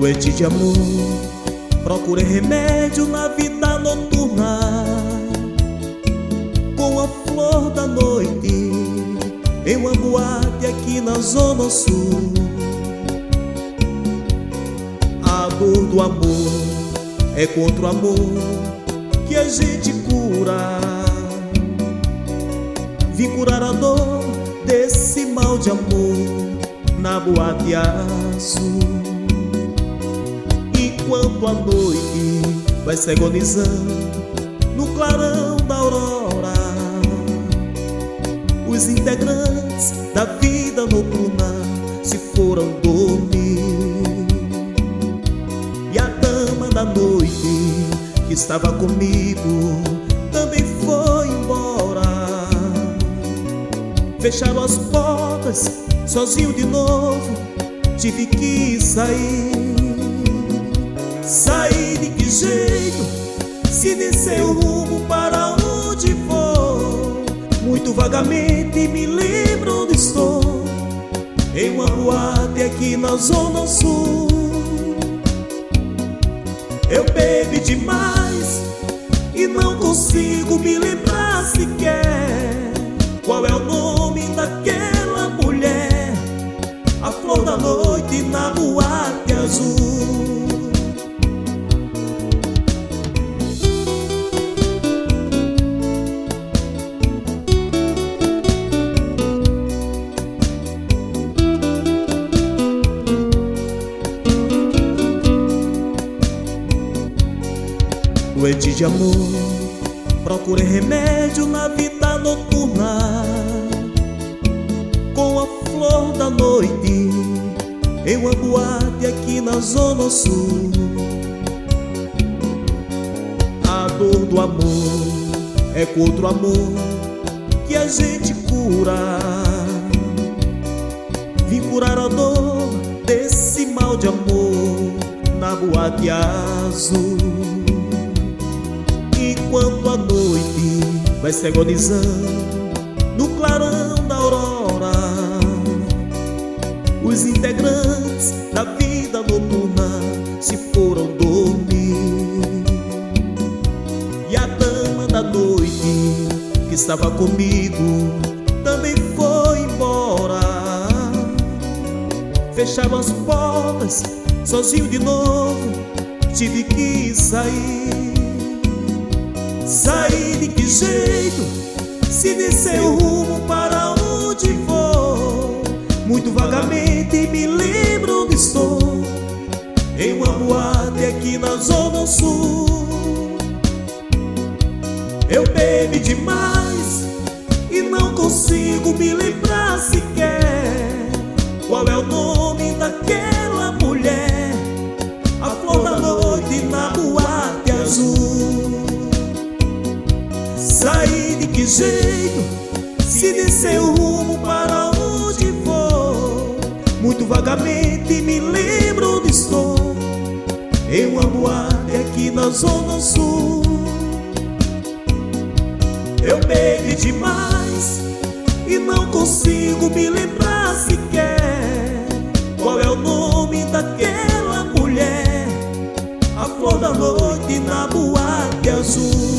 Doente de amor, procurei remédio na vida noturna, com a flor da noite, em uma boate aqui na Zona Sul. A dor do amor é contra o amor que a gente cura. Vim curar a dor desse mal de amor na boate azul. Enquanto a noite vai se agonizando no clarão da aurora, os integrantes da vida noturna se foram dormir. E a dama da noite que estava comigo também foi embora. Fecharam as portas, sozinho de novo tive que sair. Sair de que jeito, se nem sei o rumo para onde vou? Muito vagamente me lembro onde estou, em uma boate aqui na Zona Sul. Eu bebi demais e não consigo me lembrar sequer qual é o nome daquela mulher, a flor da noite na boate azul. Doente de amor, procurei remédio na vida noturna, com a flor da noite, em uma boate aqui na Zona Sul. A dor do amor é contra o amor que a gente cura. Vim curar a dor desse mal de amor na boate azul. Enquanto a noite vai se agonizando no clarão da aurora, os integrantes da vida noturna se foram dormir. E a dama da noite que estava comigo também foi embora. Fecharam as portas, sozinho de novo tive que sair. Sair de que jeito, se nem sei o rumo para onde vou? Muito vagamente me lembro onde estou, em uma boate aqui na Zona Sul. Eu bebi demais e não consigo me lembrar sequer qual é o nome daquela mulher, a flor da noite na boate azul. Sair de que jeito, se nem sei o rumo para onde vou? Muito vagamente me lembro onde estou, em uma boate aqui na Zona Sul. Eu bebi demais e não consigo me lembrar sequer qual é o nome daquela mulher, a flor da noite na boate azul.